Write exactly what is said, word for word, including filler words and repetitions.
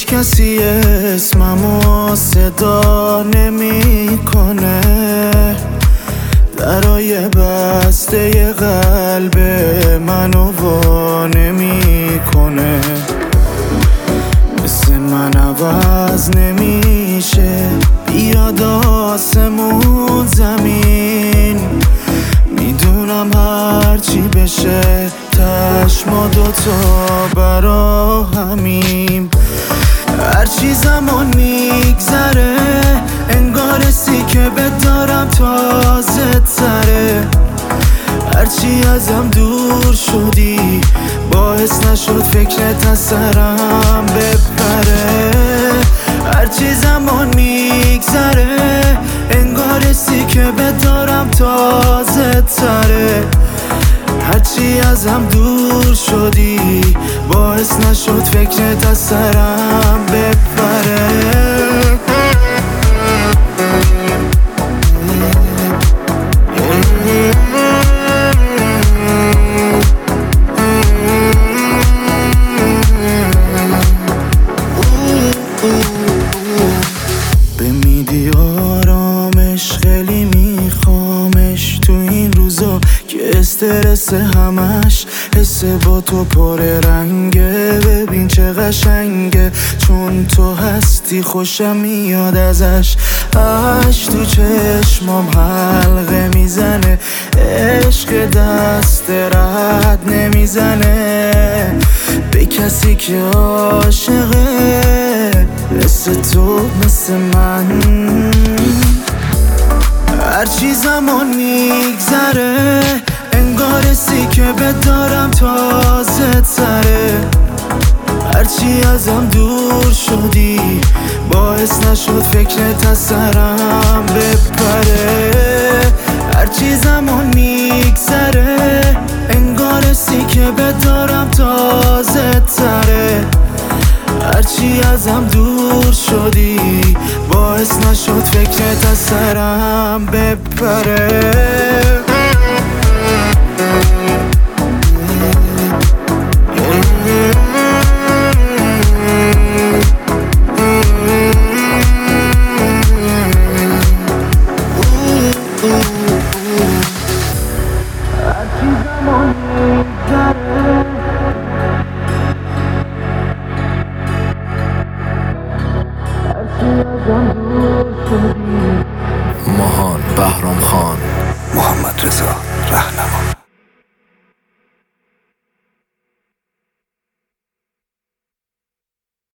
کسی اسممو صدا نمیکنه، درای بسته قلب منو وا نمیکنه. مثل من عوض نمیشه، بیاد آسمون زمین. میدونم هرچی بشه تش ما دوتا برا همیم. هرچی زمان میگذره انگار سی که بدارم تازه تره. هرچی ازم دور شدی باعث نشد فکرت از سرم بپره. هرچی زمان میگذره انگار سی که بدارم تازه تره. هرچی ازم دور شدی باعث نشد فکرت از سرم بپره. بمیدی آرامش خیلی میخوامش تو این روزا که استرس همش حس با تو پر رنگه. ببین چه قشنگه چون تو هستی خوشم میاد ازش. اش تو چشمام حلقه میزنه، عشق دست رد نمیزنه به کسی که عاشقه مثل تو مثل من. هرچی زمان میگذره انگار سی که بدارم تازه تره. هرچی ازم دور شدی باعث نشد فکرت از سرم بپره. هرچی زمان میگذره انگار سی که بدارم تازه تره. هرچی ازم دور شدی باعث نشد فکرت از سرم بپره. ماهان بهرام خان، محمد رضا رهنما.